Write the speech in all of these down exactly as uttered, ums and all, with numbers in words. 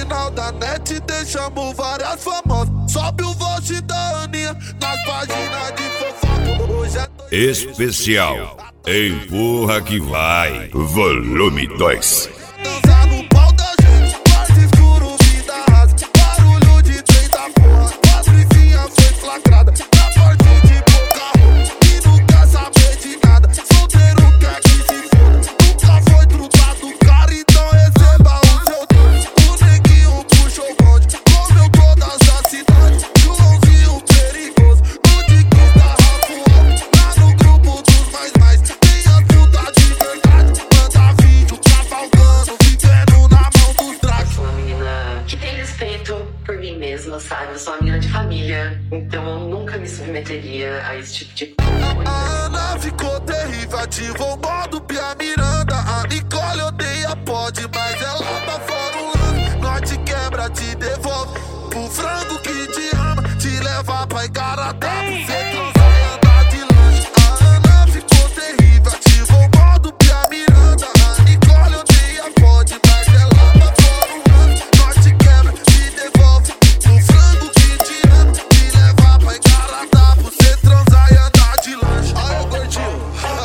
original da net, deixamos várias famosas. Sobe o vote da Aninha nas páginas de fofoca. Hoje é especial Empurra que Vai, volume dois. dançar no pau da gente, quarto escuro, vida rasa. Barulho de trem da porra, as vizinhas foi flagrada. Na porta de boca roupa, e não quer saber de nada. Solteiro quer que se foda, nunca foi trutado cara, então receba o seu doce. O neguinho puxou o bonde, comeu todas as cidades. Joãozinho perigoso, no Dickies da Rafuel. Lá no grupo dos mais mais, tem as putas de verdade. Manda vídeo cavalgando, vivendo na mão dos dragos. Sou uma menina que tem respeito por mim mesma, sabe? Eu sou uma menina de família, então eu nunca me submeteria a esse tipo de coisa. A Ana ficou terrível, ativou o modo Pia Miranda. A Nicole odeia pode, mas ela tá fora o lance. Nós te quebra, te devolve pro frango que te ama, te leva pra Igaratá, você transar e andar de lanche. A Ana ficou terrível, ativou o modo Pia Miranda. A Nicole odeia pode, mas ela tá fora o lance. Nós te quebra, te devolve pro frango que te ama, te levar pra Igaratá, pra você transar e andar de lanche. Aí, gordinho,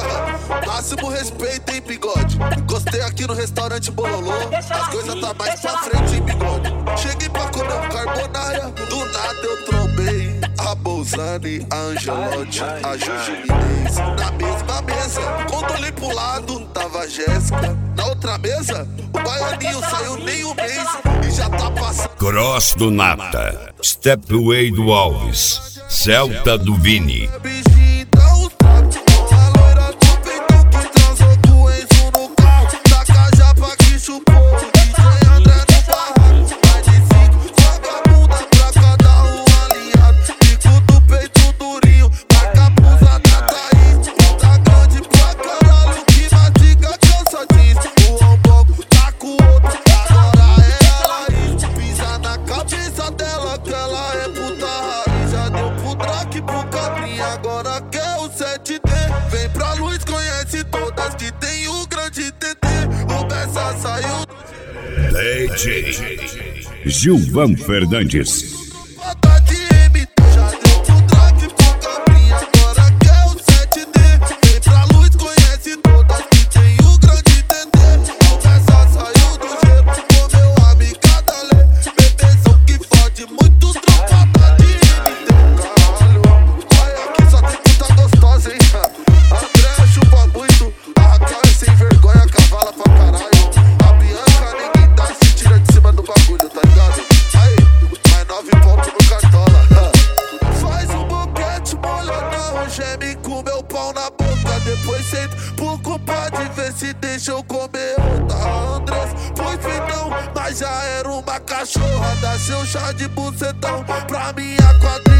máximo respeito, hein, bigode. Gostei aqui no restaurante Bololô, as coisas tá mais pra frente, hein, bigode. Cheguei pra comer um carbonara, do nada eu trombei a Bolzani, a Angelotti, a Juju Inês. Na mesma mesa, quando olhei pro lado, tava a Jéssica. Na outra mesa, o baianinho saiu nem um mês e já tá passando. Cross do Nata, Stepway do Alves, Celta do Vini. Bichinho, então sabe, com a loira do peitão que transou com o Enzo no carro. Taca já pra que chupou, D J André no barraco. Mais de cinco vagabunda pra cada um alinhado. Bico do peito durinho, marca a blusa da Thaís. Puta grande pra caralho, que mastiga calça jeans. O Ombogo tá com outro, agora é a Laís. Pisa na cabeça dela que ela é puta raiz. Já deu pro Drake, pro Cabrinha, agora quer o sete D. Vem pra luz, conhece todas que tem o grande T T. O Bessa saiu D J Gilvan Fernandes. foda de M T. Já deu pro Drake, pro Cabrinha, agora quer o sete D. Vem pra luz, conhece todas que tem o grande T T. O Bessa saiu do gelo, comeu a micada lê. Bebezão que fode muito, tropada de M T. Caralho, olha aqui só tem puta gostosa, hein? André chupa muito, a Raquel é sem vergonha, cavala pra caralho. A Bianca ninguém dá, se tira de cima do bagulho, tá ligado? Aí, mais nove pontos no cartola. Faz um boquete molhadão, geme com meu pau na boca. Depois senta por culpa de ver se deixa eu comer outra. A Andrés foi feitão, mas já era uma cachorra. Dá seu chá de bucetão pra minha quadra.